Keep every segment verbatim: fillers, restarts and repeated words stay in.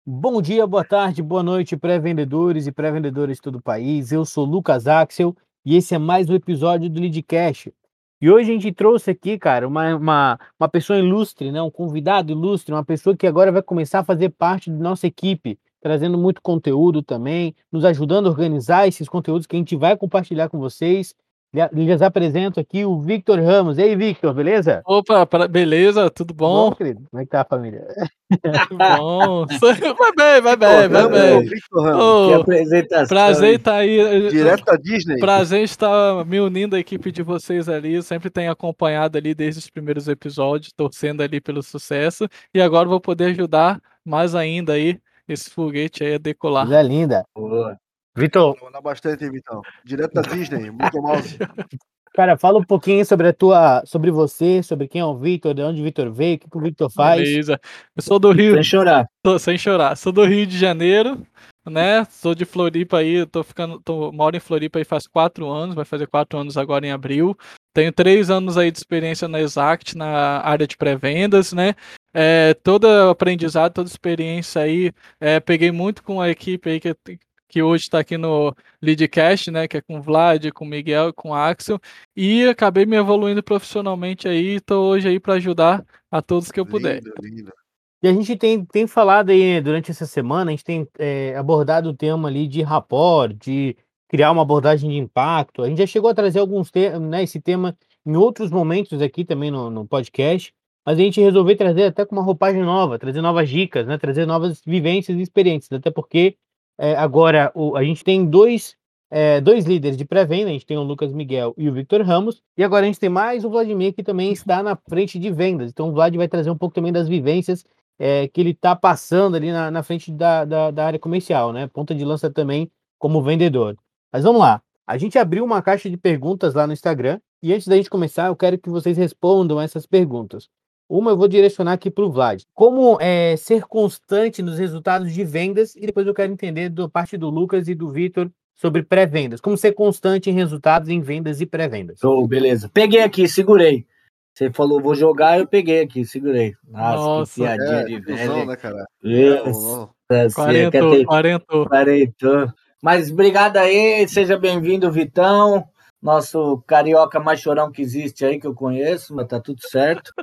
Bom dia, boa tarde, boa noite, pré-vendedores e pré-vendedoras de todo o país. Eu sou Lucas Axel e esse é mais um episódio do Leadcast. E hoje a gente trouxe aqui, cara, uma, uma, uma pessoa ilustre, né? Um convidado ilustre, uma pessoa que agora vai começar a fazer parte da nossa equipe, trazendo muito conteúdo também, nos ajudando a organizar esses conteúdos que a gente vai compartilhar com vocês. Lhe- Lhes apresento aqui o Victor Ramos. E aí, Victor, beleza? Opa, pra- beleza, tudo Tudo bom, bom? querido? Como é que tá a família? Tudo bom. Vai bem, vai Victor bem, vai Ramos, bem. ô, Victor Ramos, Que Ô, apresentação, prazer hein? estar aí. eh, direto da Disney. Prazer estar me unindo à equipe de vocês ali. Eu sempre tenho acompanhado ali desde os primeiros episódios, torcendo ali pelo sucesso. E agora vou poder ajudar mais ainda aí esse foguete aí a decolar. Coisa linda. Boa. Vitor, Vou mandar bastante, hein, Vitão. Direto da Disney, muito mouse. cara, fala um pouquinho sobre a tua, sobre você, sobre quem é o Victor, de onde o Victor veio, o que, que o Victor faz. Beleza. Eu sou do Rio, Sem chorar. tô, sem chorar. Sou do Rio de Janeiro, né? Sou de Floripa aí, tô ficando, tô, moro em Floripa aí faz quatro anos, vai fazer quatro anos agora em abril. Tenho três anos aí de experiência na Exact, na área de pré-vendas, né? É, todo aprendizado, toda experiência aí, é, peguei muito com a equipe aí que, que hoje está aqui no Leadcast, né? Que é com o Vlad, com o Miguel e com o Axel. E acabei me evoluindo profissionalmente aí, tô hoje aí para ajudar a todos que eu puder. Lindo, lindo. E a gente tem, tem falado aí, né, durante essa semana, a gente tem é, abordado o tema ali de rapport, de criar uma abordagem de impacto. A gente já chegou a trazer alguns te né, esse tema em outros momentos aqui também no, no podcast, mas a gente resolveu trazer até com uma roupagem nova, trazer novas dicas, né, trazer novas vivências e experiências, até porque é, agora o, a gente tem dois, é, dois líderes de pré-venda, a gente tem o Lucas Miguel e o Victor Ramos, e agora a gente tem mais o Vladimir, que também está na frente de vendas. Então o Vlad vai trazer um pouco também das vivências é, que ele está passando ali na, na frente da, da, da área comercial, né? Ponta de lança também como vendedor. Mas vamos lá. A gente abriu uma caixa de perguntas lá no Instagram e antes da gente começar, eu quero que vocês respondam essas perguntas. Uma eu vou direcionar aqui para o Vlad. Como é, ser constante nos resultados de vendas? E depois eu quero entender da parte do Lucas e do Vitor sobre pré-vendas. Como ser constante em resultados em vendas e pré-vendas. Show, beleza. Peguei aqui, segurei. Você falou, vou jogar, eu peguei aqui, segurei. Nossa, Nossa. que piadinha É, de tiozão, velho. né, cara? Isso. Quarentou, quarentou. Quarentou. Mas obrigado aí, seja bem-vindo, Vitão. Nosso carioca mais chorão que existe aí, que eu conheço, mas tá tudo certo.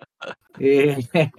E,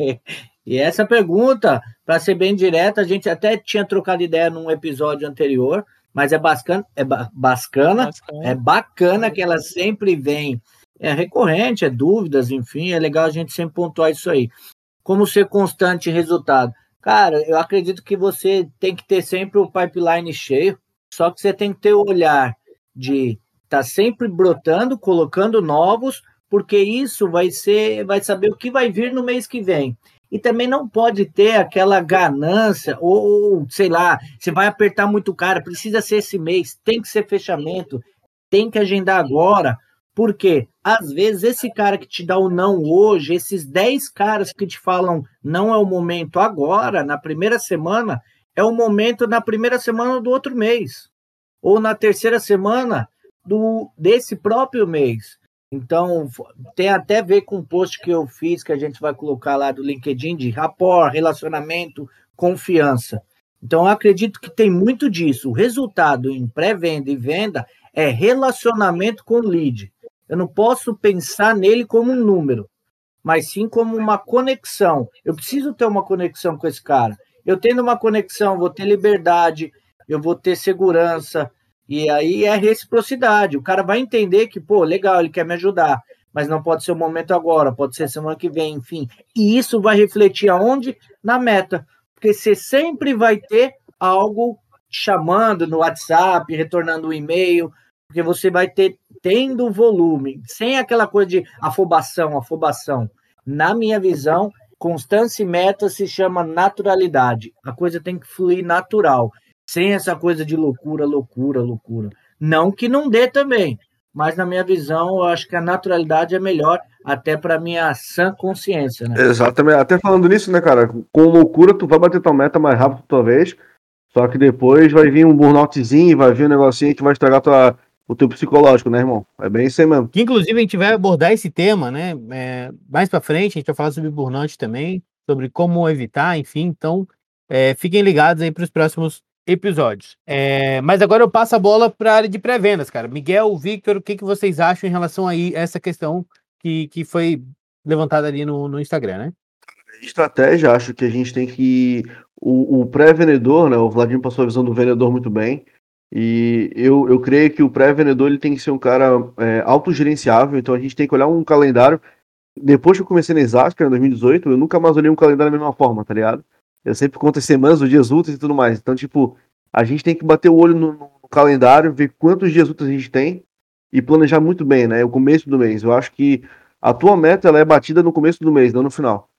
e essa pergunta, para ser bem direta, a gente até tinha trocado ideia num episódio anterior, mas é bacana, é ba- bacana, Bacana. é bacana que ela sempre vem, é recorrente, é dúvidas, enfim, é legal a gente sempre pontuar isso aí. Como ser constante em resultado? Cara, eu acredito que você tem que ter sempre o pipeline cheio, só que você tem que ter o olhar de estar tá sempre brotando, colocando novos, porque isso vai ser, vai saber o que vai vir no mês que vem. E também não pode ter aquela ganância, ou, sei lá, você vai apertar muito o cara, precisa ser esse mês, tem que ser fechamento, tem que agendar agora, porque às vezes esse cara que te dá o não hoje, esses dez caras que te falam não é o momento agora, na primeira semana, é o momento na primeira semana do outro mês, ou na terceira semana do, desse próprio mês. Então, tem até a ver com o post que eu fiz, que a gente vai colocar lá do LinkedIn, de rapport, relacionamento, confiança. Então, eu acredito que tem muito disso. O resultado em pré-venda e venda é relacionamento com o lead. Eu não posso pensar nele como um número, mas sim como uma conexão. Eu preciso ter uma conexão com esse cara. Eu tendo uma conexão, vou ter liberdade, eu vou ter segurança, e aí é reciprocidade. O cara vai entender que, pô, legal, ele quer me ajudar, mas não pode ser o momento agora, pode ser semana que vem, enfim. E isso vai refletir aonde? Na meta. Porque você sempre vai ter algo chamando no WhatsApp, retornando um e-mail, porque você vai ter tendo volume, sem aquela coisa de afobação, afobação. Na minha visão, constância e meta se chama naturalidade. A coisa tem que fluir natural, sem essa coisa de loucura, loucura, loucura. Não que não dê também, mas na minha visão, eu acho que a naturalidade é melhor, até para minha sã consciência, né? Exatamente. Até falando nisso, né, cara? Com loucura, tu vai bater tua meta mais rápido, talvez. Só que depois vai vir um burnoutzinho, vai vir um negocinho que vai estragar tua, o teu psicológico, né, irmão? É bem isso aí mesmo. Que inclusive a gente vai abordar esse tema, né? É, mais para frente, a gente vai falar sobre burnout também, sobre como evitar, enfim. Então, É, fiquem ligados aí para os próximos episódios. É, mas agora eu passo a bola para a área de pré-vendas, cara. Miguel, Victor, o que, que vocês acham em relação aí a essa questão que, que foi levantada ali no, no Instagram, né? Estratégia, acho que a gente tem que. O, o pré-vendedor, né? O Vladimir passou a visão do vendedor muito bem. E eu, eu creio que o pré-vendedor ele tem que ser um cara é, autogerenciável, então a gente tem que olhar um calendário. Depois que eu comecei na Exato, em dois mil e dezoito, eu nunca mais olhei um calendário da mesma forma, tá ligado? Eu sempre conto as semanas, os dias úteis e tudo mais. Então, tipo, a gente tem que bater o olho no, no calendário, ver quantos dias úteis a gente tem e planejar muito bem, né? O começo do mês. Eu acho que a tua meta ela é batida no começo do mês, não no final.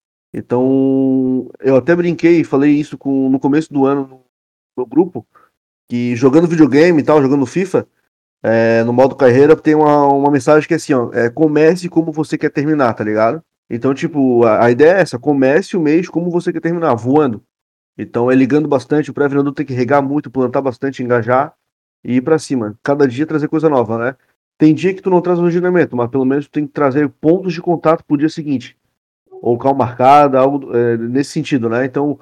Então, eu até brinquei e falei isso com, no começo do ano no, no grupo, que jogando videogame e tal, jogando FIFA, é, no modo carreira, tem uma, uma mensagem que é assim, ó, é, comece como você quer terminar, tá ligado? Então, tipo, a, a ideia é essa, comece o mês como você quer terminar, voando. Então, é ligando bastante, o pré-vendedor tem que regar muito, plantar bastante, engajar e ir pra cima. Cada dia trazer coisa nova, né? Tem dia que tu não traz um agendamento, mas pelo menos tu tem que trazer pontos de contato pro dia seguinte. Ou cal marcada, algo é, nesse sentido, né? Então,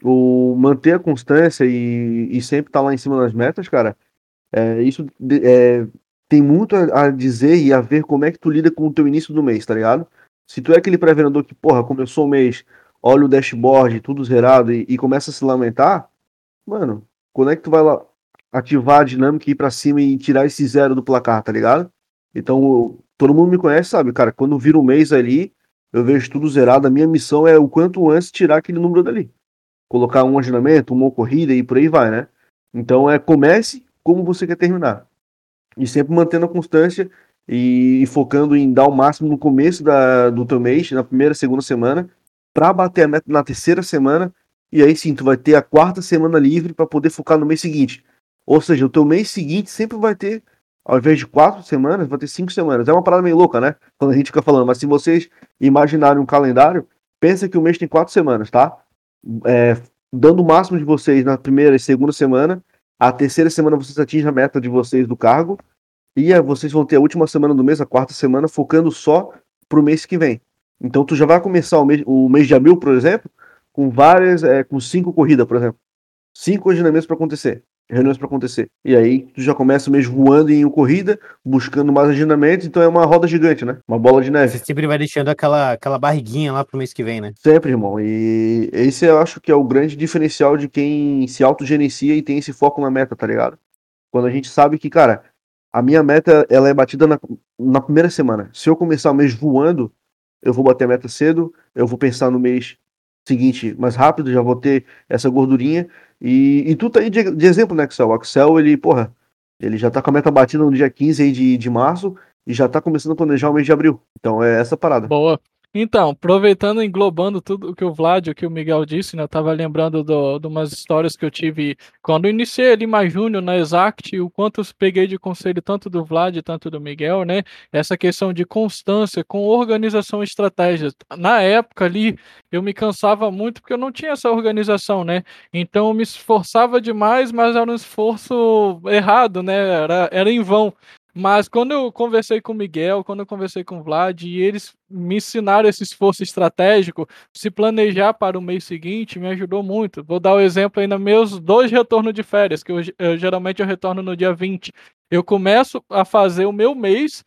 o manter a constância e, e sempre estar tá lá em cima das metas, cara, é, isso é, tem muito a, a dizer e a ver como é que tu lida com o teu início do mês, tá ligado? Se tu é aquele pré-vendedor que, porra, começou o mês, olha o dashboard, tudo zerado e, e começa a se lamentar, mano, quando é que tu vai lá ativar a dinâmica e ir pra cima e tirar esse zero do placar, tá ligado? Então, todo mundo me conhece, sabe, cara, quando vira um mês ali, eu vejo tudo zerado, a minha missão é o quanto antes tirar aquele número dali. Colocar um agendamento, uma corrida e por aí vai, né? Então, é comece como você quer terminar. E sempre mantendo a constância e, e focando em dar o máximo no começo da, do teu mês, na primeira, segunda semana, para bater a meta na terceira semana, e aí sim, tu vai ter a quarta semana livre para poder focar no mês seguinte. Ou seja, o teu mês seguinte sempre vai ter, ao invés de quatro semanas, vai ter cinco semanas. É uma parada meio louca, né? Quando a gente fica falando, mas se vocês imaginarem um calendário, pensa que o mês tem quatro semanas, tá? É, dando o máximo de vocês na primeira e segunda semana, a terceira semana vocês atingem a meta de vocês do cargo. E aí vocês vão ter a última semana do mês, a quarta semana, focando só pro mês que vem. Então tu já vai começar o mês, o mês de abril, por exemplo, com várias, é, com cinco corridas, por exemplo. Cinco agendamentos para acontecer. Reuniões para acontecer. E aí tu já começa o mês voando em corrida, buscando mais agendamentos, então é uma roda gigante, né? Uma bola de neve. Você sempre vai deixando aquela, aquela barriguinha lá pro mês que vem, né? Sempre, irmão. E esse eu acho que é o grande diferencial de quem se autogerencia e tem esse foco na meta, tá ligado? Quando a gente sabe que, cara, a minha meta ela é batida na, na primeira semana. Se eu começar o mês voando, eu vou bater a meta cedo, eu vou pensar no mês seguinte mais rápido, já vou ter essa gordurinha. E, e tu tá aí de, de exemplo, né, Axel? O Axel, ele, porra, ele já tá com a meta batida no dia quinze aí de, de março e já tá começando a planejar o mês de abril. Então é essa parada. Boa. Então, aproveitando, englobando tudo o que o Vlad, o que o Miguel disse, né? Eu tava lembrando do, de umas histórias que eu tive quando eu iniciei ali mais júnior na Exact, o quanto eu peguei de conselho tanto do Vlad, tanto do Miguel, né? Essa questão de constância com organização e estratégia. Na época ali, eu me cansava muito porque eu não tinha essa organização, né? Então eu me esforçava demais, mas era um esforço errado, né? Era, era em vão. Mas quando eu conversei com o Miguel, quando eu conversei com o Vlad, e eles me ensinaram esse esforço estratégico, se planejar para o mês seguinte, me ajudou muito. Vou dar o um exemplo aí nos meus dois retornos de férias, que eu, eu geralmente eu retorno no dia vinte. Eu começo a fazer o meu mês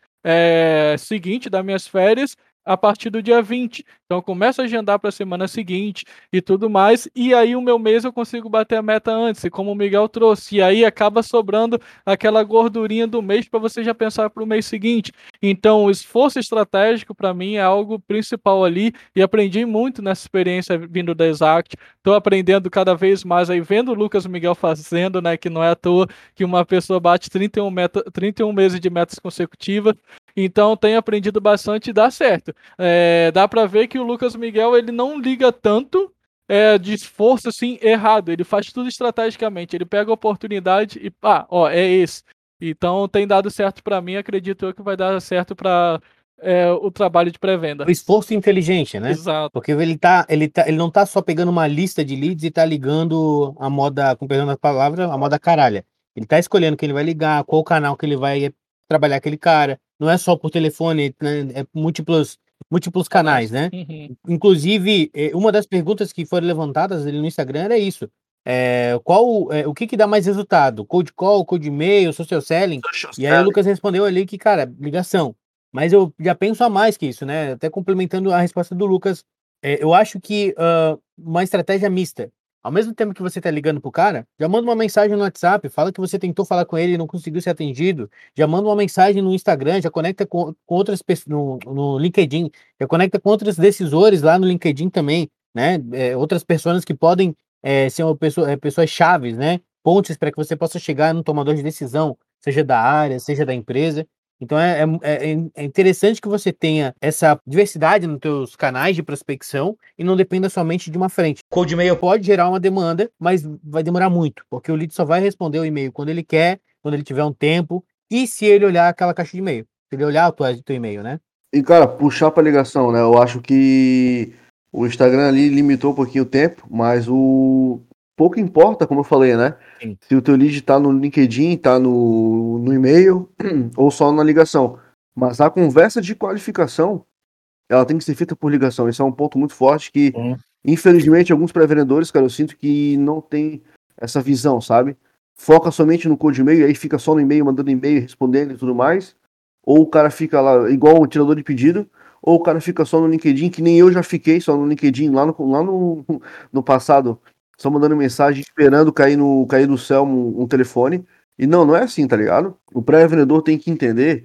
é, seguinte das minhas férias a partir do dia vinte. Então eu começo a agendar para a semana seguinte e tudo mais, e aí o meu mês eu consigo bater a meta antes, como o Miguel trouxe, e aí acaba sobrando aquela gordurinha do mês para você já pensar para o mês seguinte. Então o esforço estratégico para mim é algo principal ali, e aprendi muito nessa experiência vindo da Exact. Estou aprendendo cada vez mais aí, vendo o Lucas e o Miguel fazendo, né, que não é à toa que uma pessoa bate trinta e um, meta, trinta e um meses de metas consecutivas. Então tenho aprendido bastante e dá certo. É, dá para ver que o Lucas Miguel ele não liga tanto é, de esforço assim errado. Ele faz tudo estrategicamente. Ele pega a oportunidade e pá, ó, é esse. Então tem dado certo para mim. Acredito eu que vai dar certo para é, o trabalho de pré-venda. O esforço inteligente, né? Exato. Porque ele, tá, ele, tá, ele não tá só pegando uma lista de leads e tá ligando a moda, com perdão da palavra, a moda caralha. Ele tá escolhendo quem ele vai ligar, qual canal que ele vai trabalhar aquele cara. Não é só por telefone, né? É múltiplos múltiplos canais, né? Uhum. Inclusive, eh, uma das perguntas que foram levantadas ali no Instagram era isso. É, qual, é, o que que dá mais resultado? Cold call, cold e-mail, social selling? E aí o Lucas respondeu ali que, cara, ligação. Mas eu já penso a mais que isso, né? Até complementando a resposta do Lucas, é, eu acho que ah, uma estratégia mista. Ao mesmo tempo que você tá ligando pro cara, já manda uma mensagem no WhatsApp, fala que você tentou falar com ele e não conseguiu ser atendido, já manda uma mensagem no Instagram, já conecta com, com outras pessoas no, no LinkedIn, já conecta com outros decisores lá no LinkedIn também, né? É, outras pessoas que podem é, ser uma pessoa, é, pessoas chaves, né? Pontes para que você possa chegar no tomador de decisão, seja da área, seja da empresa. Então é, é, é é interessante que você tenha essa diversidade nos teus canais de prospecção e não dependa somente de uma frente. Cold e-mail pode gerar uma demanda, mas vai demorar muito, porque o lead só vai responder o e-mail quando ele quer, quando ele tiver um tempo, e se ele olhar aquela caixa de e-mail. Se ele olhar o teu, teu e-mail, né? E, cara, puxar pra ligação, né? Eu acho que o Instagram ali limitou um pouquinho o tempo, mas o pouco importa, como eu falei, né? Sim. Se o teu lead tá no LinkedIn, tá no, no e-mail ou só na ligação. Mas a conversa de qualificação, ela tem que ser feita por ligação. Esse é um ponto muito forte que, Hum. infelizmente, alguns pré-vendedores, cara, eu sinto que não tem essa visão, sabe? Foca somente no code e-mail, aí fica só no e-mail, mandando e-mail, respondendo e tudo mais. Ou o cara fica lá, igual um tirador de pedido, ou o cara fica só no LinkedIn, que nem eu já fiquei só no LinkedIn, lá no, lá no, no passado, só mandando mensagem, esperando cair, no, cair do céu um, um telefone. E não, não é assim, tá ligado? O pré-vendedor tem que entender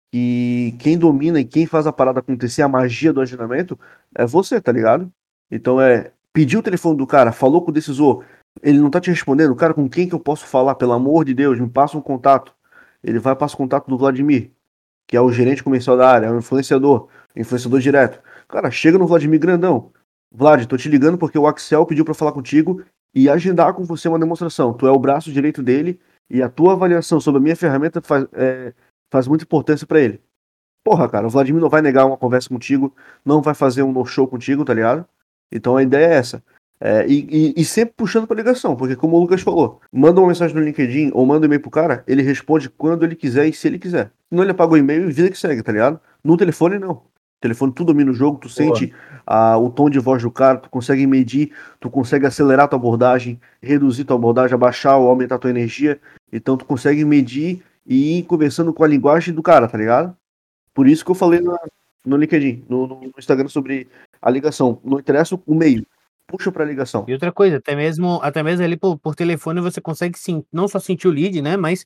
que quem domina e quem faz a parada acontecer, a magia do agendamento, é você, tá ligado? Então é, pediu o telefone do cara, falou com o decisor, ele não tá te respondendo, cara, com quem que eu posso falar? Pelo amor de Deus, me passa um contato. Ele vai passar o contato do Vladimir, que é o gerente comercial da área, é o influenciador, influenciador direto. Cara, chega no Vladimir grandão. Vlad, tô te ligando porque o Axel pediu pra falar contigo e agendar com você uma demonstração. Tu é o braço direito dele e a tua avaliação sobre a minha ferramenta faz, é, faz muita importância pra ele. Porra, cara, o Vladimir não vai negar uma conversa contigo, não vai fazer um no-show contigo, tá ligado? Então a ideia é essa. É, e, e- e sempre puxando pra ligação, porque como o Lucas falou, manda uma mensagem no LinkedIn ou manda um e-mail pro cara, ele responde quando ele quiser e se ele quiser. Senão ele apaga o e-mail e vida que segue, tá ligado? No telefone, não. No telefone, tu domina o jogo, tu Boa. sente ah, o tom de voz do cara, tu consegue medir, tu consegue acelerar tua abordagem, reduzir tua abordagem, abaixar ou aumentar tua energia. Então tu consegue medir e ir conversando com a linguagem do cara, tá ligado? Por isso que eu falei na- no LinkedIn, no, no- no Instagram sobre a ligação. Não interessa o meio, puxa pra ligação. E outra coisa, até mesmo, até mesmo ali por, por telefone você consegue sim, não só sentir o lead, né? Mas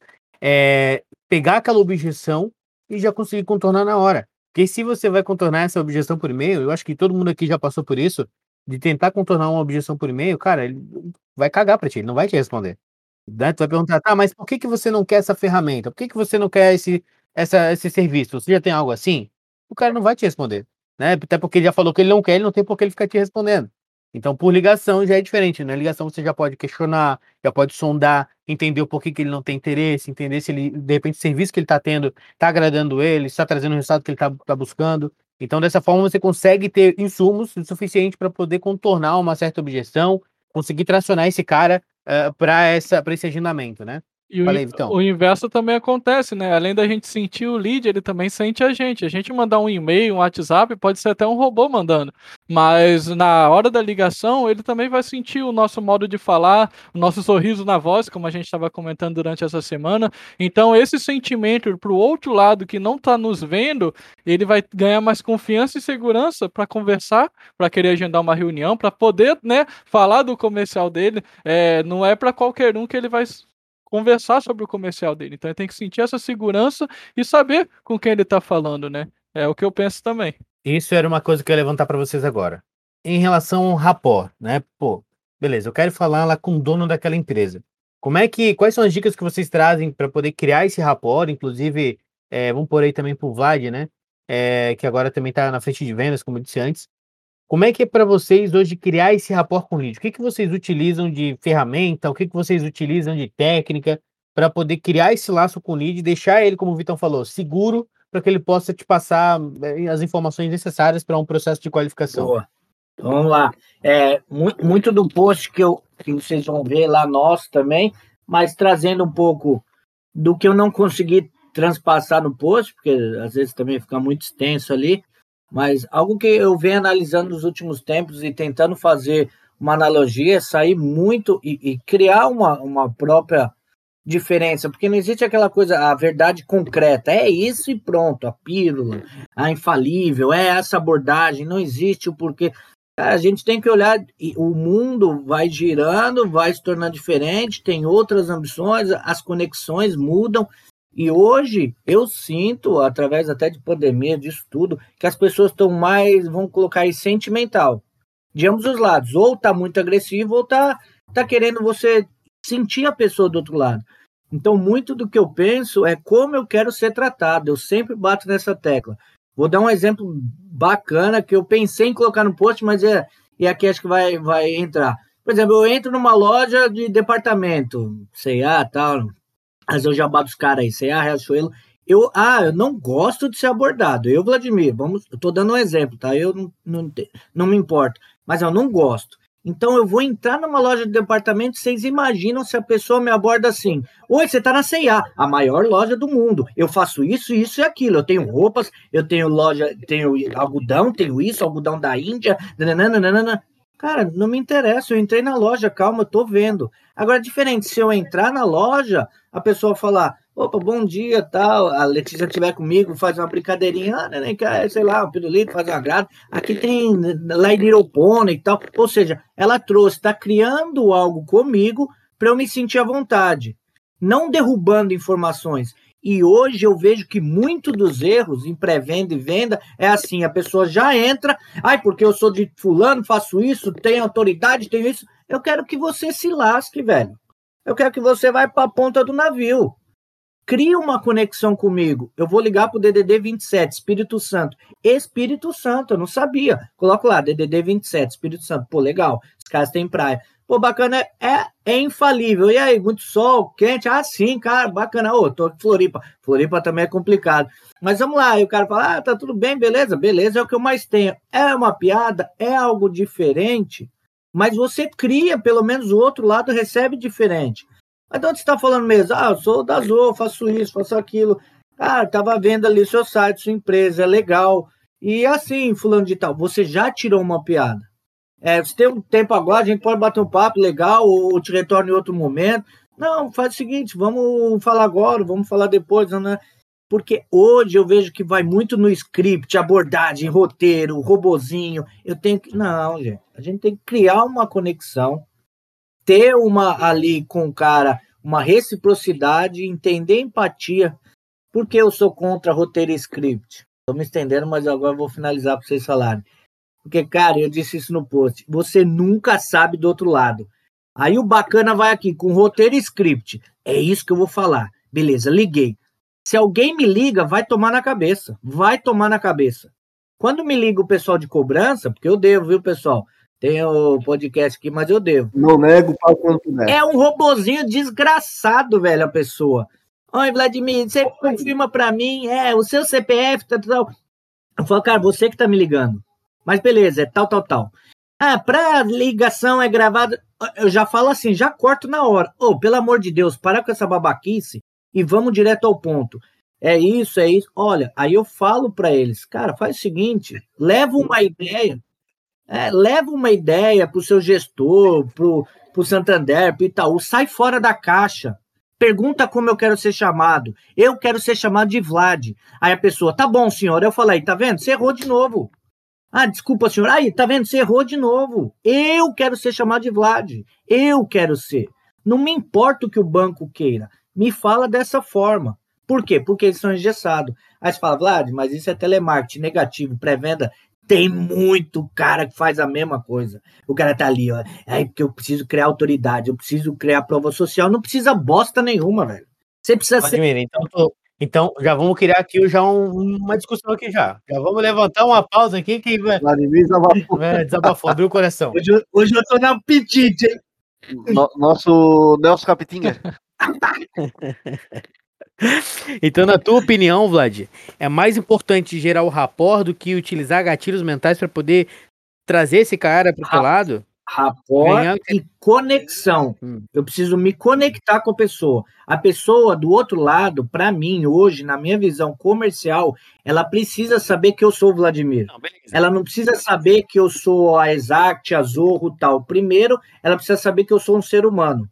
é, pegar aquela objeção e já conseguir contornar na hora. Porque se você vai contornar essa objeção por e-mail, eu acho que todo mundo aqui já passou por isso, de tentar contornar uma objeção por e-mail, cara, ele vai cagar pra ti, ele não vai te responder. Né? Tu vai perguntar, tá, mas por que que você não quer essa ferramenta? Por que que você não quer esse, essa, esse serviço? Você já tem algo assim? O cara não vai te responder, né? Até porque ele já falou que ele não quer, ele não tem por que ele ficar te respondendo. Então, por ligação já é diferente, né? Ligação você já pode questionar, já pode sondar, entender o porquê que ele não tem interesse, entender se ele, de repente, o serviço que ele está tendo está agradando ele, está trazendo o resultado que ele está buscando. Então, dessa forma, você consegue ter insumos o suficiente para poder contornar uma certa objeção, conseguir tracionar esse cara para essa, para esse agendamento, né? E o, Falei, in- Vitão. o inverso também acontece, né? Além da gente sentir o lead, ele também sente a gente. A gente mandar um e-mail, um WhatsApp, pode ser até um robô mandando. Mas na hora da ligação, ele também vai sentir o nosso modo de falar, o nosso sorriso na voz, como a gente estava comentando durante essa semana. Então, esse sentimento para o outro lado que não está nos vendo, ele vai ganhar mais confiança e segurança para conversar, para querer agendar uma reunião, para poder, né, falar do comercial dele. É, não é para qualquer um que ele vai conversar sobre o comercial dele. Então ele tem que sentir essa segurança e saber com quem ele está falando, né? É o que eu penso também. Isso era uma coisa que eu ia levantar para vocês agora. Em relação ao rapport, né? Pô, beleza, eu quero falar lá com o dono daquela empresa. Como é que, quais são as dicas que vocês trazem para poder criar esse rapport? Inclusive, é, vamos por aí também pro Vlad, né? É, que agora também está na frente de vendas, como eu disse antes. Como é que é para vocês hoje criar esse rapport com o lead? O que que vocês utilizam de ferramenta? O que que vocês utilizam de técnica para poder criar esse laço com o lead e deixar ele, como o Vitão falou, seguro para que ele possa te passar eh, as informações necessárias para um processo de qualificação? Boa. Então, vamos lá. É, muito, muito do post que, eu, que vocês vão ver lá nosso também, mas trazendo um pouco do que eu não consegui transpassar no post, porque às vezes também fica muito extenso ali, Mas algo que eu venho analisando nos últimos tempos e tentando fazer uma analogia é sair muito e, e criar uma, uma própria diferença, porque não existe aquela coisa, a verdade concreta, é isso e pronto, a pílula, a infalível, é essa abordagem, não existe o porquê. A gente tem que olhar, o mundo vai girando, vai se tornando diferente, tem outras ambições, as conexões mudam, e hoje eu sinto, através até de pandemia, disso tudo, que as pessoas estão mais, vamos colocar aí, sentimental, de ambos os lados, ou tá muito agressivo, ou tá, tá querendo você sentir a pessoa do outro lado. Então, muito do que eu penso é como eu quero ser tratado. Eu sempre bato nessa tecla. Vou dar um exemplo bacana que eu pensei em colocar no post, mas é, e aqui acho que vai, vai entrar. Por exemplo, eu entro numa loja de departamento, C e A e tal, mas eu já bato os caras aí, C e A, Riachuelo. Eu, ah, eu não gosto de ser abordado. Eu, Vladimir, vamos, eu tô dando um exemplo, tá? Eu não, não, não me importo, mas eu não gosto. Então eu vou entrar numa loja de departamento, vocês imaginam se a pessoa me aborda assim: oi, você tá na C e A, a maior loja do mundo, eu faço isso, isso e aquilo, eu tenho roupas, eu tenho loja, tenho algodão, tenho isso, algodão da Índia, nananana. Cara, não me interessa, eu entrei na loja, calma, eu tô vendo. Agora, diferente, se eu entrar na loja, a pessoa falar: opa, bom dia, tal, a Letícia estiver comigo, faz uma brincadeirinha, ah, né, sei lá, um pirulito, faz um agrado, aqui tem Little Pony e tal, ou seja, ela trouxe, está criando algo comigo para eu me sentir à vontade, não derrubando informações. E hoje eu vejo que muito dos erros em pré-venda e venda é assim, a pessoa já entra, ai, porque eu sou de fulano, faço isso, tenho autoridade, tenho isso, eu quero que você se lasque, velho, eu quero que você vá para a ponta do navio. Cria uma conexão comigo. Eu vou ligar para o D D D vinte e sete, Espírito Santo. Espírito Santo, eu não sabia. Coloco lá, D D D vinte e sete, Espírito Santo. Pô, legal. Os caras têm praia. Pô, bacana, é, é infalível. E aí, muito sol, quente? Ah, sim, cara, bacana. Ô, tô em Floripa. Floripa também é complicado. Mas vamos lá. E o cara fala, ah, tá tudo bem, beleza? Beleza é o que eu mais tenho. É uma piada, é algo diferente, mas você cria, pelo menos o outro lado recebe diferente. Mas de onde você está falando mesmo? Ah, eu sou da Zoa, faço isso, faço aquilo. Ah, estava vendo ali seu site, sua empresa, é legal. E assim, fulano de tal, você já tirou uma piada. É, você tem um tempo agora, a gente pode bater um papo legal, ou te retorna em outro momento. Não, faz o seguinte, vamos falar agora, vamos falar depois, né? Porque hoje eu vejo que vai muito no script, abordagem, roteiro, robozinho. Eu tenho que... Não, gente, a gente tem que criar uma conexão, ter uma ali com o cara, uma reciprocidade, entender empatia, porque eu sou contra roteiro e script. Estou me estendendo, mas agora vou finalizar para vocês falarem. Porque, cara, eu disse isso no post, você nunca sabe do outro lado. Aí o bacana vai aqui, com roteiro e script. É isso que eu vou falar. Beleza, liguei. Se alguém me liga, vai tomar na cabeça. Vai tomar na cabeça. Quando me liga o pessoal de cobrança, porque eu devo, viu, pessoal? Tem o podcast aqui, mas eu devo. Não nego, pago quando puder. É um robozinho desgraçado, velho, a pessoa. Oi, Vladimir, você confirma pra mim, é, o seu C P F, tal, tal. Eu falo, cara, você que tá me ligando. Mas beleza, é tal, tal, tal. Ah, pra ligação é gravada. Eu já falo assim, já corto na hora. Ô, oh, pelo amor de Deus, para com essa babaquice e vamos direto ao ponto. É isso, é isso. Olha, aí eu falo pra eles, cara, faz o seguinte, leva uma ideia. É, leva uma ideia para o seu gestor, para o Santander, para o Itaú, sai fora da caixa, pergunta como eu quero ser chamado, eu quero ser chamado de Vlad, aí a pessoa, tá bom senhor, eu falei, tá vendo, você errou de novo, ah, desculpa senhor, aí, tá vendo, você errou de novo, eu quero ser chamado de Vlad, eu quero ser, não me importa o que o banco queira, me fala dessa forma, por quê? Porque eles são engessados, aí você fala, Vlad, mas isso é telemarketing negativo, pré-venda. Tem muito cara que faz a mesma coisa. O cara tá ali, ó. É porque eu preciso criar autoridade, eu preciso criar prova social. Não precisa bosta nenhuma, velho. Você precisa Pode ser... vir, então, tô... então, já vamos criar aqui já um, uma discussão aqui já. Já vamos levantar uma pausa aqui que vai... Vladimir desabafou. É, desabafou, abriu o coração. Hoje, eu- hoje eu tô na apetite, hein? No- nosso Nelson Capitinha. Então, na tua opinião, Vlad, é mais importante gerar o rapport do que utilizar gatilhos mentais para poder trazer esse cara pro teu Ra- lado? Rapport Ganhar- e conexão. Hum. Eu preciso me conectar com a pessoa. A pessoa do outro lado, para mim, hoje, na minha visão comercial, ela precisa saber que eu sou o Vladimir. Não, beleza. Ela não precisa saber que eu sou a Exact, a Zorro, tal. Primeiro, ela precisa saber que eu sou um ser humano.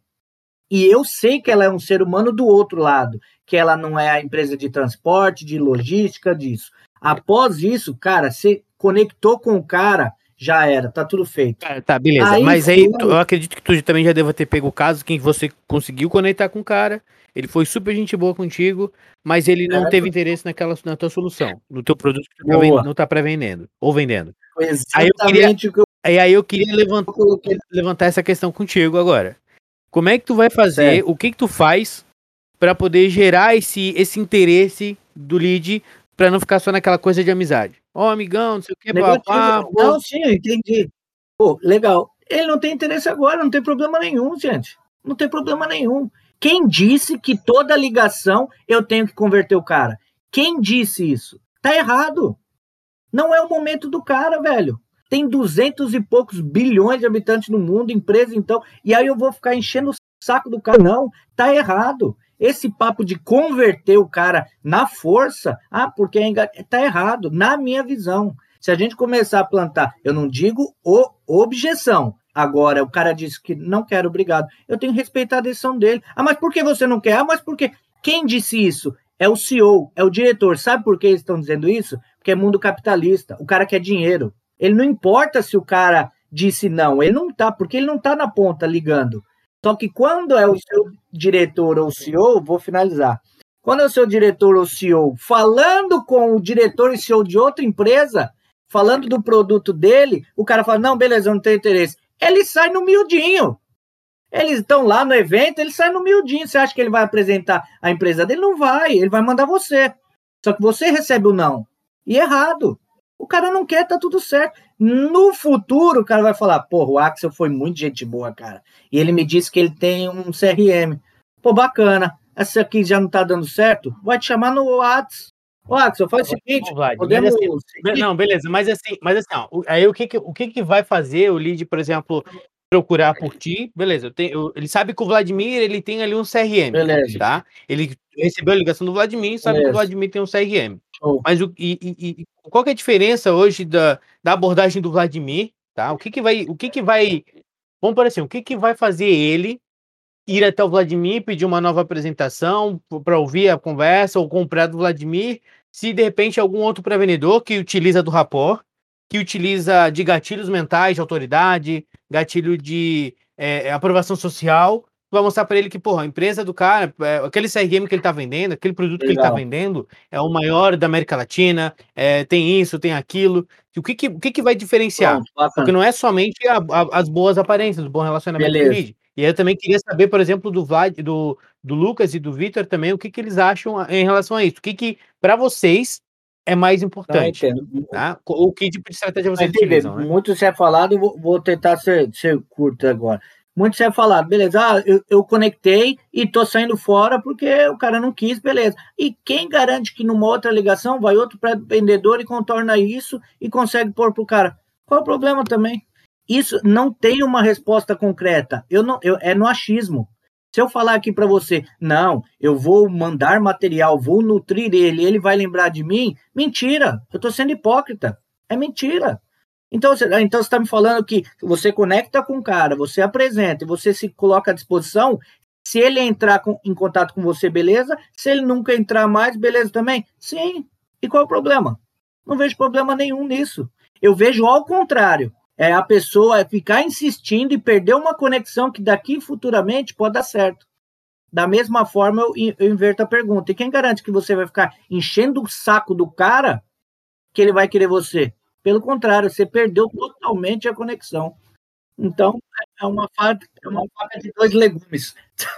E eu sei que ela é um ser humano do outro lado, que ela não é a empresa de transporte, de logística, disso. Após isso, cara, você conectou com o cara, já era, tá tudo feito. Cara, tá, beleza. Aí Mas aí foi- tu- eu acredito que tu também já deva ter pego o caso que você conseguiu conectar com o cara, ele foi super gente boa contigo, mas ele não Certo. teve interesse naquela, na tua solução, no teu produto que tu tá Boa. ven- não tá pré-vendendo, ou vendendo. Foi Aí eu queria- exatamente o que eu E aí eu queria levantar, coloquei. levantar essa questão contigo agora. Como é que tu vai fazer, Certo. o que que tu faz pra poder gerar esse, esse interesse do lead pra não ficar só naquela coisa de amizade? Ó, amigão, não sei o que, Negativo. papá, pô. Não, sim, eu entendi. Pô, legal. Ele não tem interesse agora, não tem problema nenhum, gente. Não tem problema nenhum. Quem disse que toda ligação eu tenho que converter o cara? Quem disse isso? Tá errado. Não é o momento do cara, velho. Tem duzentos e poucos bilhões de habitantes no mundo, empresa, então, e aí eu vou ficar enchendo o saco do cara. Não, tá errado. Esse papo de converter o cara na força, ah, porque é engan... tá errado, na minha visão. Se a gente começar a plantar, eu não digo o objeção. Agora, o cara disse que não quer, obrigado. Eu tenho que respeitar a decisão dele. Ah, mas por que você não quer? Ah, mas por quê? Quem disse isso? É o C E O, é o diretor. Sabe por que eles estão dizendo isso? Porque é mundo capitalista. O cara quer dinheiro. Ele não importa se o cara disse não. Ele não tá, porque ele não tá na ponta ligando. Só que quando é o seu diretor ou C E O, vou finalizar. Quando é o seu diretor ou C E O falando com o diretor e C E O de outra empresa, falando do produto dele, o cara fala, não, beleza, eu não tenho interesse. Ele sai no miudinho. Eles estão lá no evento, ele sai no miudinho. Você acha que ele vai apresentar a empresa dele? Não vai, ele vai mandar você. Só que você recebe o não. E errado. O cara não quer, tá tudo certo. No futuro, o cara vai falar, porra, o Axel foi muito gente boa, cara. E ele me disse que ele tem um C R M. Pô, bacana. Essa aqui já não tá dando certo? Vai te chamar no WhatsApp. Ô, Axel, faz o seguinte, Ô, Vlad, podemos... mas assim, não, beleza, mas assim, mas assim, ó, o- aí o que que, o que que vai fazer o lead, por exemplo, procurar por ti? Beleza, eu tenho, eu- ele sabe que o Vladimir, ele tem ali um C R M, Beleza. tá? Ele recebeu a ligação do Vladimir, sabe que Beleza. o Vladimir tem um C R M. Show. Mas o, e, e- e qual que é a diferença hoje da, da abordagem do Vladimir, tá? O que que vai, o que que vai, vamos por assim, o que que vai fazer ele ir até o Vladimir, pedir uma nova apresentação para ouvir a conversa ou comprar do Vladimir, se de repente algum outro pré-vendedor que utiliza do Rapport, que utiliza de gatilhos mentais de autoridade, gatilho de é, aprovação social, vai mostrar para ele que, porra, a empresa do cara, é, aquele C R M que ele tá vendendo, aquele produto que ele tá Legal. vendendo é o maior da América Latina, é, tem isso, tem aquilo. E o que que, o que que vai diferenciar? Pronto, bacana. Porque não é somente a- a- as boas aparências, o bom relacionamento com o Beleza. lead. E aí eu também queria saber, por exemplo, do Vlad, do, do Lucas e do Vitor também, o que que eles acham a- em relação a isso. O que que, para vocês, é mais Não, importante, entendo. tá? O que tipo de estratégia vocês Entendi. utilizam, né? Muito se é falado, vou, vou tentar ser, ser curto agora. Muito se é falado, beleza, ah, eu, eu conectei e tô saindo fora porque o cara não quis, beleza. E quem garante que numa outra ligação vai outro pré-vendedor e contorna isso e consegue pôr pro cara? Qual é o problema também? Isso não tem uma resposta concreta. Eu não, eu, é no achismo. Se eu falar aqui para você, não, eu vou mandar material, vou nutrir ele, ele vai lembrar de mim, mentira. Eu tô sendo hipócrita. É mentira. Então você, então você está me falando que você conecta com o cara, você apresenta e você se coloca à disposição. Se ele entrar com, em contato com você, beleza. Se ele nunca entrar mais, beleza também? Sim. E qual é o problema? Não vejo problema nenhum nisso. Eu vejo ao contrário. É a pessoa ficar insistindo e perder uma conexão que daqui futuramente pode dar certo. Da mesma forma, eu, eu inverto a pergunta. E quem garante que você vai ficar enchendo o saco do cara que ele vai querer você? Pelo contrário, você perdeu totalmente a conexão. Então, é uma faca, é uma faca de dois legumes.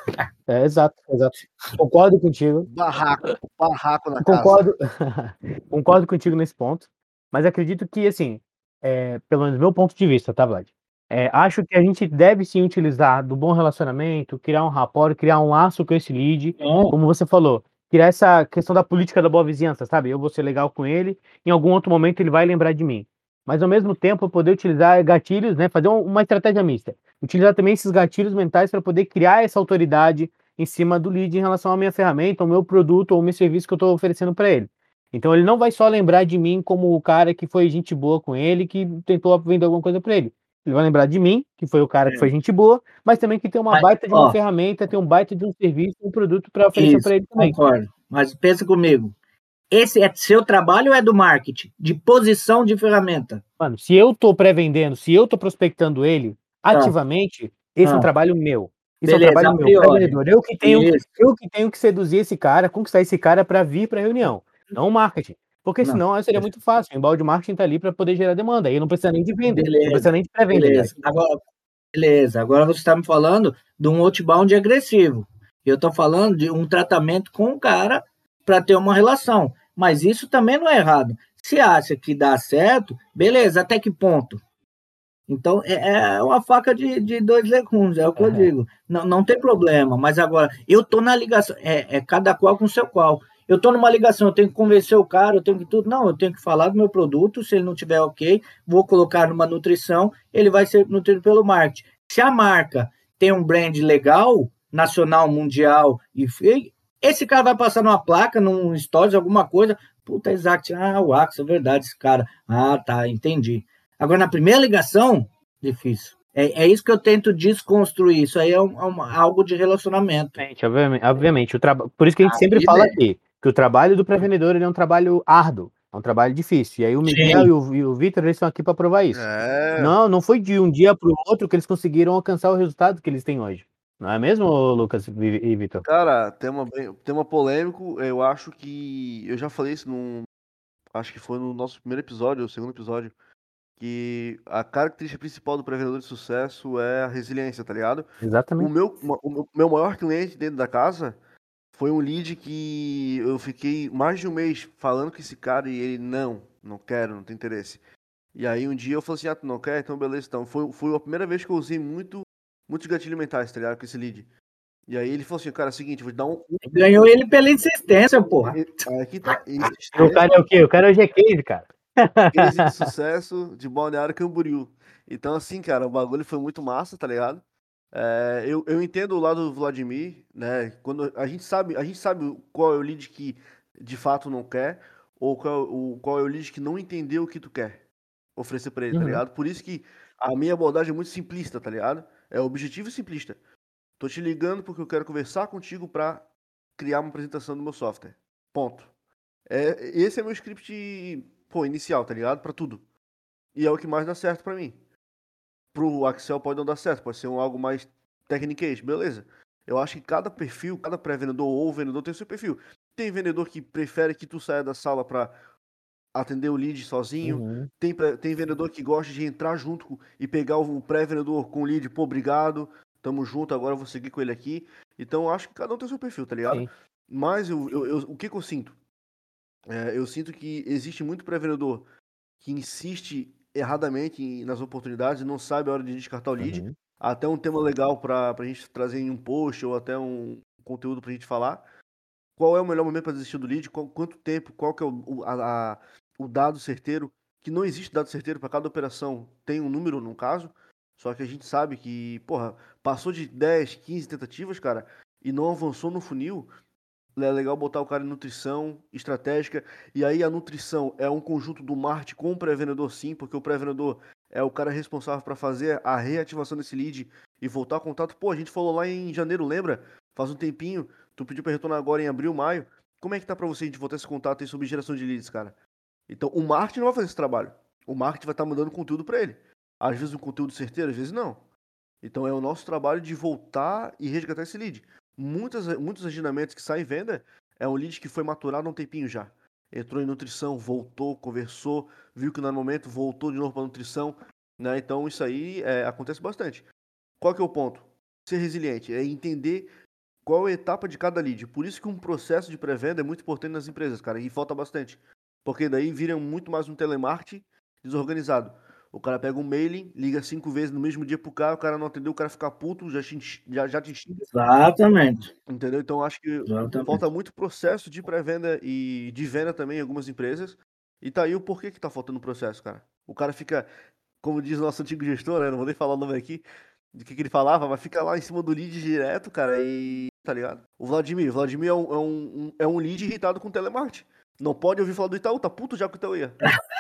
É, exato, exato. Concordo contigo. Barraco, barraco na casa. Concordo, concordo contigo nesse ponto, mas acredito que, assim, é, pelo menos do meu ponto de vista, tá, Vlad? É, acho que a gente deve sim utilizar do bom relacionamento, criar um rapport, criar um laço com esse lead, Então, como você falou, criar essa questão da política da boa vizinhança, sabe? Eu vou ser legal com ele, em algum outro momento ele vai lembrar de mim. mas ao mesmo tempo poder utilizar gatilhos, né, fazer uma estratégia mista. Utilizar também esses gatilhos mentais para poder criar essa autoridade em cima do lead em relação à minha ferramenta, ao meu produto ou ao meu serviço que eu estou oferecendo para ele. Então ele não vai só lembrar de mim como o cara que foi gente boa com ele, que tentou vender alguma coisa para ele. Ele vai lembrar de mim, que foi o cara que foi gente boa, mas também que tem uma Mas, baita de uma ó, ferramenta, tem um baita de um serviço, um produto para oferecer isso, para ele também. concordo. Mas pensa comigo. Esse é seu trabalho ou é do marketing? De posição de ferramenta? Mano, se eu tô pré-vendendo, se eu tô prospectando ele ativamente, esse é um Ah. trabalho meu. Isso é um Beleza, trabalho a meu, priori. pré-vendedor. Eu que tenho, Isso. eu que tenho que seduzir esse cara, conquistar esse cara para vir para reunião, não o marketing. Porque Não. senão seria muito fácil. O embalde marketing tá ali para poder gerar demanda. Aí não precisa nem de venda, não Beleza, precisa nem de pré-venda. beleza. Agora, beleza. Agora você está me falando de um outbound agressivo. Eu estou falando de um tratamento com o cara para ter uma relação. Mas isso também não é errado. Se acha que dá certo, beleza, até que ponto? Então, é, é uma faca de, de dois legumes, é o que Uhum. eu digo. Não, não tem problema, mas agora, eu tô na ligação, é, é cada qual com o seu qual. Eu tô numa ligação, eu tenho que convencer o cara, eu tenho que tudo. Não, eu tenho que falar do meu produto, se ele não tiver ok, vou colocar numa nutrição, ele vai ser nutrido pelo marketing. Se a marca tem um brand legal, nacional, mundial, e esse cara vai passar numa placa, num stories, alguma coisa, puta, Exact, ah, o Axo, é verdade, esse cara. Ah, tá, entendi. Agora, na primeira ligação, difícil. É, é isso que eu tento desconstruir. Isso aí é, um, é uma, algo de relacionamento. Obviamente, obviamente o traba... Por isso que a gente Aí, sempre fala né? aqui, que o trabalho do pré-vendedor ele é um trabalho árduo, é um trabalho difícil. E aí o Miguel Sim. e o, e o Vitor eles estão aqui para provar isso. É. Não, não foi de um dia para o outro que eles conseguiram alcançar o resultado que eles têm hoje. Não é mesmo, Lucas e Vitor? Cara, tema, bem- tema polêmico, eu acho que. Eu já falei isso num. Acho que foi no nosso primeiro episódio, ou segundo episódio. Que a característica principal do pré-vendedor de sucesso é a resiliência, tá ligado? O Exatamente. meu, o meu- meu maior cliente dentro da casa foi um lead que eu fiquei mais de um mês falando com esse cara e ele, não, não quero, não tem interesse. E aí um dia eu falei assim, ah, tu não quer? Então beleza, então. Foi, foi a primeira vez que eu usei muito, muitos gatilhos mentais, tá ligado? Com esse lead. E aí ele falou assim, cara, é o seguinte, vou te dar um... Ganhou ele pela insistência, porra. Aqui tá, O cara é o quê? O cara é o G-Case, cara. case de sucesso de Balneário Camboriú. Então, assim, cara, o bagulho foi muito massa, tá ligado? É, eu, eu entendo o lado do Vladimir, né? Quando a gente sabe, a gente sabe qual é o lead que de fato não quer, ou qual, o, qual é o lead que não entendeu o que tu quer oferecer pra ele, tá Uhum. ligado? Por isso que a minha abordagem é muito simplista, tá ligado? É objetivo e simplista. Tô te ligando porque eu quero conversar contigo pra criar uma apresentação do meu software. Ponto. É, esse é meu script, pô, inicial, tá ligado? Pra tudo. E é o que mais dá certo pra mim. Pro Axel pode não dar certo, pode ser um algo mais techniquez, beleza. Eu acho que cada perfil, cada pré-vendedor ou vendedor tem o seu perfil. Tem vendedor que prefere que tu saia da sala pra atender o lead sozinho. Uhum. Tem, pré- tem vendedor que gosta de entrar junto com- e pegar o pré-vendedor com o lead, pô, obrigado, tamo junto, agora eu vou seguir com ele aqui. Então eu acho que cada um tem o seu perfil, tá ligado? Sim. Mas eu, eu- eu- o que que eu sinto? É, eu sinto que existe muito pré-vendedor que insiste erradamente em- nas oportunidades e não sabe a hora de descartar o lead. Uhum. Até um tema legal para a gente trazer em um post ou até um conteúdo para a gente falar. Qual é o melhor momento para desistir do lead? Qual- quanto tempo? Qual que é o, o, a- a- o dado certeiro? Que não existe dado certeiro para cada operação. Tem um número, no caso. Só que a gente sabe que, porra, passou de dez, quinze tentativas, cara, e não avançou no funil. É legal botar o cara em nutrição estratégica. E aí a nutrição é um conjunto do marketing com o pré-vendedor, sim, porque o pré-vendedor é o cara responsável para fazer a reativação desse lead e voltar ao contato. Pô, a gente falou lá em janeiro, lembra? Faz um tempinho. Tu pediu para retornar agora em abril, maio. Como é que tá para você a gente voltar esse contato aí sobre geração de leads, cara? Então o marketing não vai fazer esse trabalho. O marketing vai estar mandando conteúdo para ele. Às vezes um conteúdo certeiro, às vezes não. Então é o nosso trabalho de voltar e resgatar esse lead. Muitas, muitos agendamentos que saem em venda é um lead que foi maturado há um tempinho já. Entrou em nutrição, voltou, conversou, viu que não era o momento, voltou de novo para nutrição. Né? Então isso aí é, acontece bastante. Qual que é o ponto? Ser resiliente, é entender qual é a etapa de cada lead. Por isso que um processo de pré-venda é muito importante nas empresas, cara, e falta bastante. Porque daí vira muito mais um telemarketing desorganizado. O cara pega um mailing, liga cinco vezes no mesmo dia pro cara, o cara não atendeu, o cara fica puto, já, te- já, já te xinga. Exatamente. Entendeu? Então acho que Exatamente. falta muito processo de pré-venda e de venda também em algumas empresas. E tá aí o porquê que tá faltando processo, cara. O cara fica, como diz o nosso antigo gestor, né? Não vou nem falar o nome aqui, de que, que ele falava, mas fica lá em cima do lead direto, cara, e... Tá ligado? O Vladimir, o Vladimir é um, é um, é um lead irritado com telemarketing. Não pode ouvir falar do Itaú, tá puto já com o Itaú ia.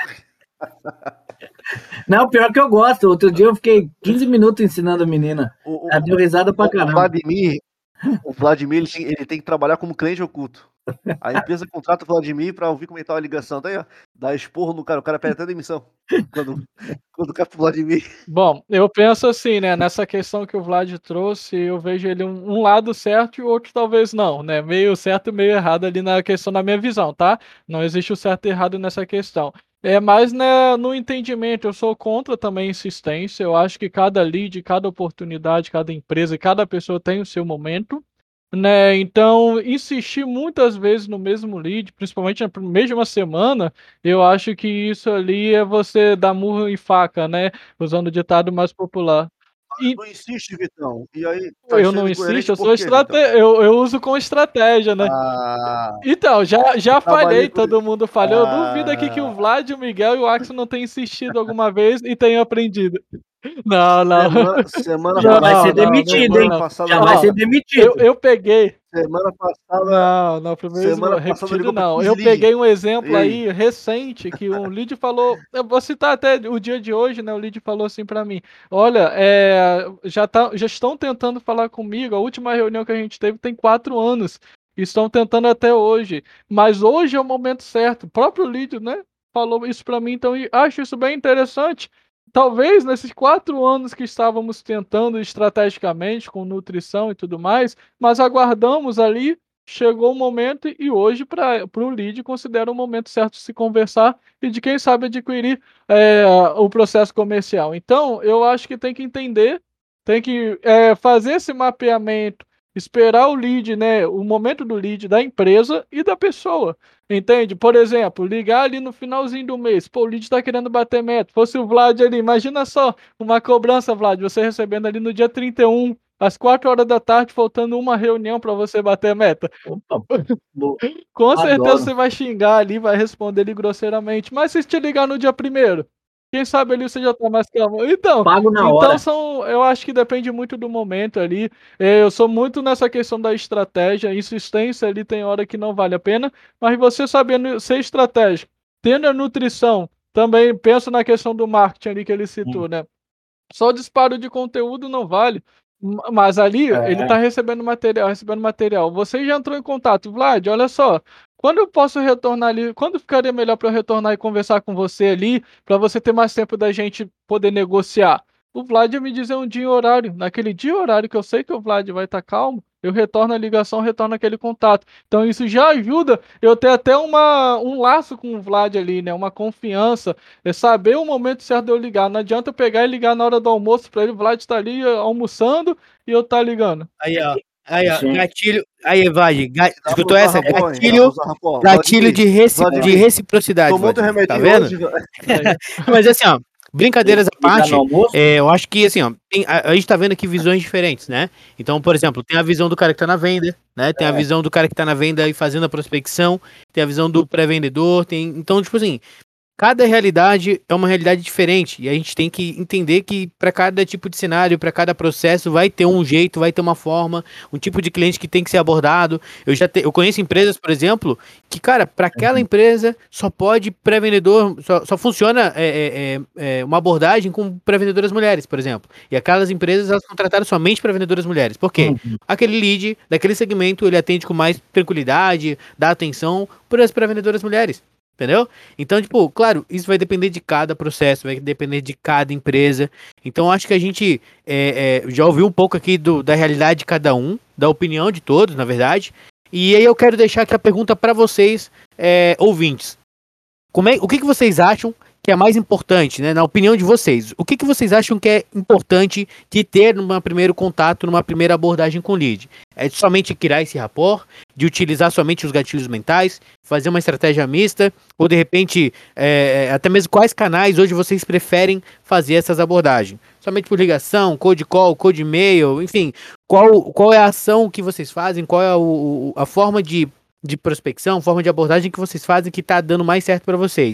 Não, pior que eu gosto. Outro dia eu fiquei quinze minutos ensinando a menina. O, o, Ela deu risada pra o caramba. Vladimir, o Vladimir ele tem, ele tem que trabalhar como cliente oculto. A empresa contrata o Vladimir pra ouvir como é que tá a ligação. Tá aí, ó. Dá esporro no cara, o cara pede até demissão. Quando, quando o cara pro Vladimir. Bom, eu penso assim, né? Nessa questão que o Vlad trouxe, eu vejo ele um, um lado certo e o outro talvez não, né? Meio certo e meio errado ali na questão da minha visão, tá? Não existe o certo e errado nessa questão. É mais, né, no entendimento, eu sou contra também a insistência. Eu acho que cada lead, cada oportunidade, cada empresa, cada pessoa tem o seu momento. Né, então insistir muitas vezes no mesmo lead, principalmente na mesma semana, eu acho que isso ali é você dar murro em faca, né, usando o ditado mais popular. E Não insiste, Vitão. E aí, tá eu não sendo insisto, incoerente eu sou por quê, estrate Vitão? eu eu uso com estratégia, né. Ah, Então, já já eu trabalhei falhei, com... todo mundo falhou, eu duvido aqui que o Ah, Vlad, o Miguel e o Axel não tenham insistido alguma vez e tenham aprendido. Não, não. semana, semana Já vai Não, ser passada, não, não demitido, vou hein? semana não. passada, Já eu- vai Ó, ser eu demitido. eu peguei semana passada, Não, não, pro mesmo semana passada repetido ligou pra não. quinze Eu lead. peguei um E exemplo aí? aí recente que um lead falou, eu vou citar até o dia de hoje, né? O lead falou assim pra mim: "Olha, eh, já tá, já estão tentando falar comigo. A última reunião que a gente teve tem quatro anos. E estão tentando até hoje, mas hoje é o momento certo". O próprio lead, né, falou isso pra mim, então e acho isso bem interessante. Talvez nesses quatro anos que estávamos tentando estrategicamente com nutrição e tudo mais, mas aguardamos ali, chegou o momento e hoje para o lead considera o momento certo de se conversar e de quem sabe adquirir, eh, o processo comercial. Então, eu acho que tem que entender, tem que, eh, fazer esse mapeamento, esperar o lead, né, o momento do lead da empresa e da pessoa, entende? Por exemplo, ligar ali no finalzinho do mês, pô, o lead está querendo bater meta, fosse o Vlad ali, imagina só, uma cobrança, Vlad, você recebendo ali no dia trinta e um às quatro horas da tarde, faltando uma reunião para você bater a meta. Opa, bo- Com certeza adoro. você vai xingar ali, vai responder ali grosseiramente, mas se te ligar no dia primeiro, quem sabe ali você já tá mais calmo. Então Pago na então hora. são eu acho que depende muito do momento ali, eh, eu sou muito nessa questão da estratégia, insistência ali tem hora que não vale a pena, mas você sabendo ser estratégico, tendo a nutrição, também penso na questão do marketing ali que ele citou, Hum. né. Só disparo de conteúdo não vale, ma mas ali ele É. tá recebendo material, recebendo material. Você já entrou em contato: "Vlad, olha só, quando eu posso retornar ali, quando ficaria melhor para eu retornar e conversar com você ali, para você ter mais tempo da gente poder negociar?". O Vlad ia me dizer um dia e horário, naquele dia e horário que eu sei que o Vlad vai estar calmo, eu retorno a ligação, retorno aquele contato. Então isso já ajuda eu ter até uma um laço com o Vlad ali, né, uma confiança, é saber o momento certo de eu ligar. Não adianta eu pegar e ligar na hora do almoço para ele, o Vlad tá ali eh, almoçando e eu tá ligando. Aí, ó. Aí, ó. Sim. Gatilho. Aí, Vlad. Ga... Dá pra Escutou usar essa? rapó, hein? Dá pra Gatilho. usar rapó. Gatilho de, Vladimir, reci... de Vladimir, reciprocidade. tomou teu Vladimir, tá remédio vendo? hoje? Mas assim, ó. Brincadeiras à Ligar parte, no almoço? é, eu acho que assim, ó, tem- a, a gente tá vendo aqui visões diferentes, né? Então, por exemplo, tem a visão do cara que tá na venda, né? Tem a visão do cara que tá na venda e fazendo a prospecção, tem a visão do pré-vendedor, tem. Então, tipo assim, cada realidade é uma realidade diferente e a gente tem que entender que para cada tipo de cenário, para cada processo, vai ter um jeito, vai ter uma forma, um tipo de cliente que tem que ser abordado. Eu já te, eu conheço empresas, por exemplo, que, cara, para aquela empresa só pode pré-vendedor, só, só funciona é, é, é, uma abordagem com pré-vendedoras mulheres, por exemplo. E aquelas empresas, elas contrataram somente pré-vendedoras mulheres. Por quê? Uhum. Aquele lead, daquele segmento, ele atende com mais tranquilidade, dá atenção por as pré-vendedoras mulheres. Entendeu? Então, tipo, claro, isso vai depender de cada processo, vai depender de cada empresa. Então, acho que a gente é, é, já ouviu um pouco aqui do, da realidade de cada um, da opinião de todos, na verdade. E aí eu quero deixar aqui a pergunta para vocês, é, ouvintes. Como é, o que, que vocês acham que é mais importante, né? Na opinião de vocês, o que, que vocês acham que é importante de ter num primeiro contato, numa primeira abordagem com o lead? É somente criar esse rapport, de utilizar somente os gatilhos mentais, fazer uma estratégia mista, ou de repente, é, até mesmo quais canais hoje vocês preferem fazer essas abordagens? Somente por ligação, cold call, cold e-mail, enfim, qual, qual é a ação que vocês fazem, qual é o, a forma de, de prospecção, forma de abordagem que vocês fazem que está dando mais certo para vocês?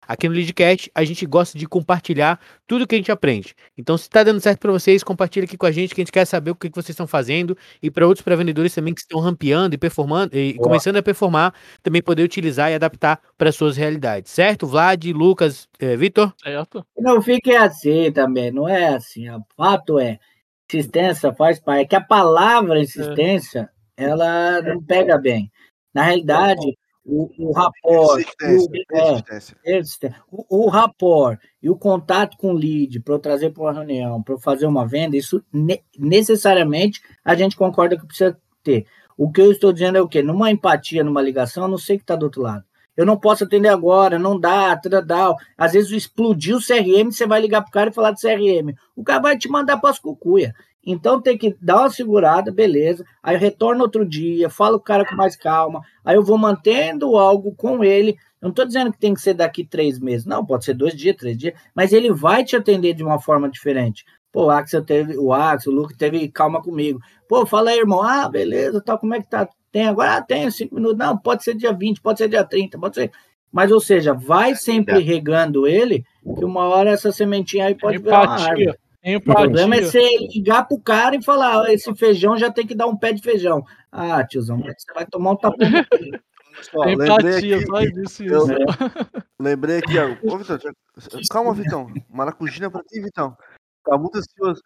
Aqui no Leadcast, a gente gosta de compartilhar tudo que a gente aprende. Então, se tá dando certo para vocês, compartilha aqui com a gente, que a gente quer saber o que, que vocês estão fazendo. E para outros pré-vendedores também que estão rampeando e performando, e Boa. começando a performar, também poder utilizar e adaptar para suas realidades. Certo? Vlad, Lucas, eh, Vitor? Certo. Não fique assim também, não é assim. O fato é, insistência faz parte. É que a palavra insistência, ela não pega bem. Na realidade, o, o rapport, e o, Persistência, é, persistência. persistência. o, o rapport e o contato com o lead para eu trazer para uma reunião, para eu fazer uma venda, isso ne- necessariamente a gente concorda que precisa ter. O que eu estou dizendo é o quê? Numa empatia, numa ligação, eu não sei o que está do outro lado. Eu não posso atender agora, não dá, tradal. Às vezes explodiu o C R M, você vai ligar pro cara e falar de C R M. O cara vai te mandar para as cucuia. Então tem que dar uma segurada, beleza. Aí retorna outro dia, fala o cara com mais calma. Aí eu vou mantendo algo com ele. Eu não estou dizendo que tem que ser daqui três meses. Não, pode ser dois dias, três dias. Mas ele vai te atender de uma forma diferente. Pô, o Axel teve, o Axel, o Luke teve calma comigo. Pô, fala aí, irmão. Ah, beleza, tal, como é que tá? Tem agora? Ah, tem cinco minutos. Não, pode ser dia vinte, pode ser dia trinta, pode ser. Mas, ou seja, vai sempre regando ele, que uma hora essa sementinha aí pode virar uma árvore. Empatia. O problema é Empatia. você ligar pro cara e falar, "Ó, esse feijão já tem que dar um pé de feijão." Ah, tiozão, mas você vai tomar um tapão no peito. Ó, lembrei Empatia, aqui, só disse eu isso. lembrei aqui, ó. Ô, Vitão, já- calma, Vitão. Maracujina pra ti, Vitão. Tá muito ansioso.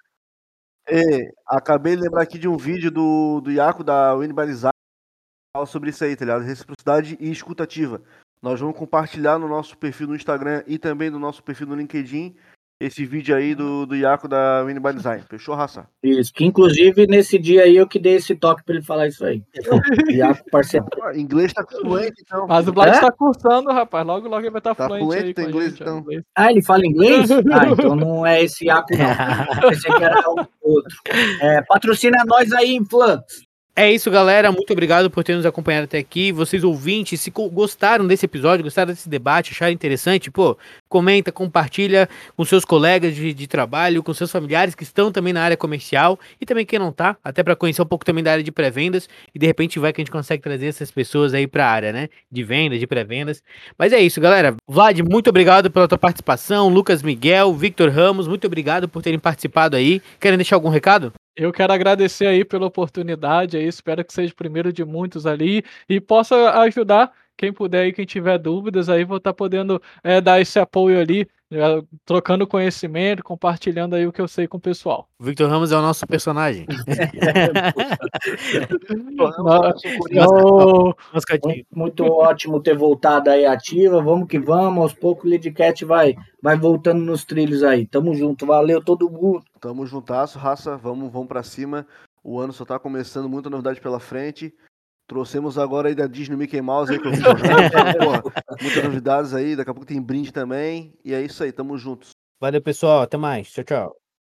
É, acabei de lembrar aqui de um vídeo do, do Iaco da Win by Design sobre isso aí, tá ligado? Reciprocidade e escutativa. Nós vamos compartilhar no nosso perfil no Instagram e também no nosso perfil no LinkedIn esse vídeo aí do, do Iaco da Win by Design. Fechou, raça? Isso, que inclusive nesse dia aí eu que dei esse toque pra ele falar isso aí. Iaco, parceiro. Ah, inglês tá fluente, então. Mas o Vlad Hã? tá cursando, rapaz. Logo, logo ele vai estar Tá fluente fluente, aí com tem a inglês, gente. ó, então. inglês. Ah, ele fala inglês? Ah, então não é esse Iaco, não. Pensei que era o outro. É, patrocina nós aí, Influx. É isso, galera. Muito obrigado por ter nos acompanhado até aqui. Vocês ouvintes, se co- gostaram desse episódio, gostaram desse debate, acharam interessante, pô, comenta, compartilha com seus colegas de, de trabalho, com seus familiares que estão também na área comercial e também quem não tá, até para conhecer um pouco também da área de pré-vendas e de repente vai que a gente consegue trazer essas pessoas aí para a área, né, de vendas, de pré-vendas. Mas é isso, galera. Vlad, muito obrigado pela tua participação. Lucas Miguel, Victor Ramos, muito obrigado por terem participado aí. Querem deixar algum recado? Eu quero agradecer aí pela oportunidade aí, espero que seja o primeiro de muitos ali e possa ajudar quem puder aí, quem tiver dúvidas aí, vou estar podendo é, dar esse apoio ali, é, trocando conhecimento, compartilhando aí o que eu sei com o pessoal. Victor Ramos é o nosso personagem. Ô, Moscatinho. Muito, muito ótimo ter voltado aí ativa. Vamos que vamos. Aos poucos o Leadcat vai, vai voltando nos trilhos aí. Tamo junto. Valeu todo mundo. Tamo juntasso, raça. Vamos, vamos pra cima. O ano só tá começando, muita novidade pela frente. Trouxemos agora aí da Disney Mickey Mouse aí que eu vi jogando. Porra, muitas novidades aí. Daqui a pouco tem brinde também. E é isso aí, tamo juntos. Valeu, pessoal. Até mais. Tchau, tchau.